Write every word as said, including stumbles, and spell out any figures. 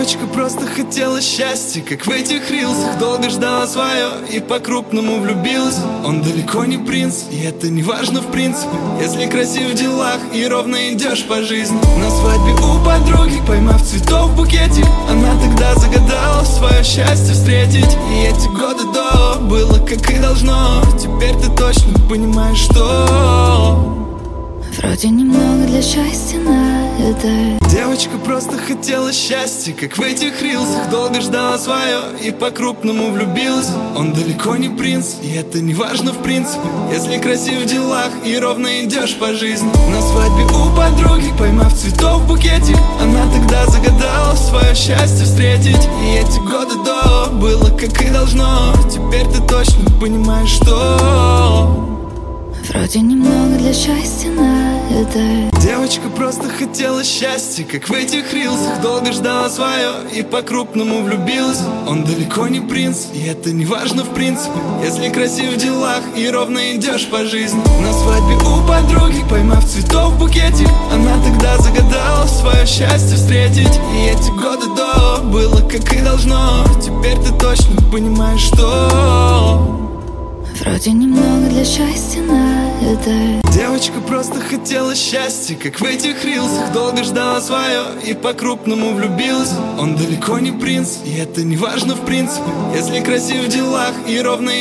Девочка просто хотела счастья, как в этих рилсах. Долго ждала свое и по-крупному влюбилась. Он далеко не принц, и это не важно в принципе, если красив в делах и ровно идешь по жизни. На свадьбе у подруги, поймав цветов в букете, она тогда загадала свое счастье встретить. И эти годы до было как и должно. Теперь ты точно понимаешь, что вроде немного для счастья надо. Девочка просто хотела счастья, как в этих рилсах. Долго ждала свое и по-крупному влюбилась. Он далеко не принц, и это не важно в принципе, если красив в делах и ровно идешь по жизни. На свадьбе у подруги, поймав цветов в букете, она тогда загадала свое счастье встретить. И эти годы до было как и должно. Теперь ты точно понимаешь, что вроде немного для счастья надо. Девочка просто хотела счастья, как в этих рилсах. Долго ждала свое и по-крупному влюбилась. Он далеко не принц, и это не важно в принципе, если красив в делах и ровно идешь по жизни. На свадьбе у подруги, поймав цветов в букете, она тогда загадала свое счастье встретить. И эти годы до было как и должно. Теперь ты точно понимаешь, что вроде немного для счастья надо. Девочка просто хотела счастья, как в этих рилсах. Долго ждала свое и по-крупному влюбилась. Он далеко не принц, и это не важно в принципе, если красив в делах и ровно